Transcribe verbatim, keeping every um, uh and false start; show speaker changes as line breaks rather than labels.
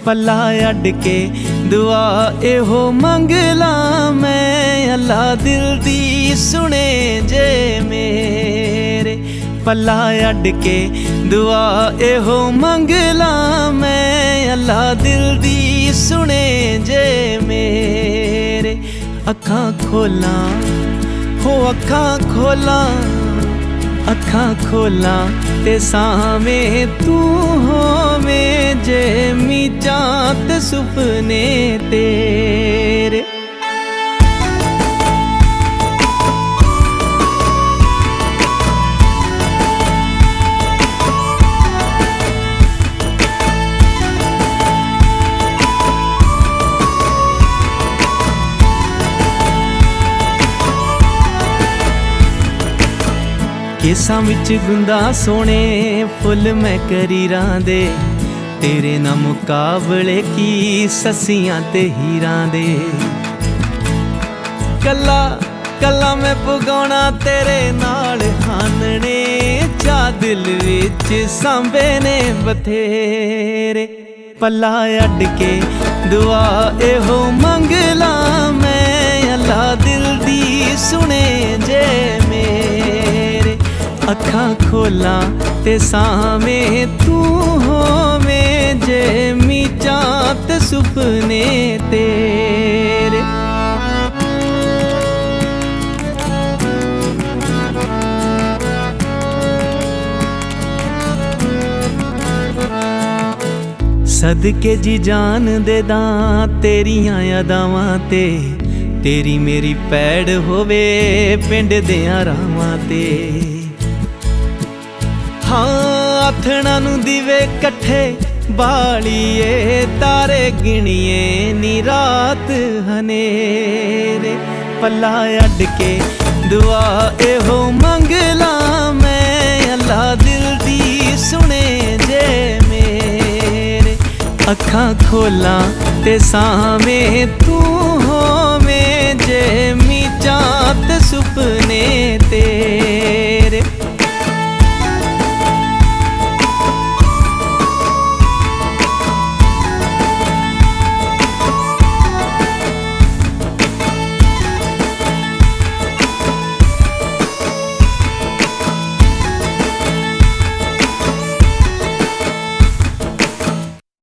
पला अड के दुआ एहो मंग ला मैं, अल्लाह दिल दी सुने जे मेरे। पला अड के दुआ एहो मंग ला मैं, अल्लाह दिल दी सुने जे मेरे। अखां खोला हो अखां खोला, अखां खोला ते सावें तू होवें जे मीचां ते सुपने तेरे। केसां विच गुंदा सोने फुल मैं करीरां दे, तेरे ना मुकाबले की ससियां ते हीरां दे। कला कला मैं पुगाउणा तेरे नाल हानने, चा दिल विच सांभे ने बथेरे। पला अड के दुआ एहो मंग ला मैं, अल्लाह दिल दी सुने जे मेरे। अखां खोला ते सावें तू होवें जे मीचां ते सुपने तेरे। सदके जी जान दे दां तेरियां यादावां ते, तेरी मेरी पैड़ होवे पिंड देयां रावां ते। हाँ आथणा नू दीवे कट्ठे बालिए, तारे गिणिए नी रात हनेरे। पला अड के दुआ एहो मंग ला मैं, अल्लाह दिल दी सुने जे मेरे। अखां खोला ते सावें तू होवें जे मीचां ते सुपने तेरे।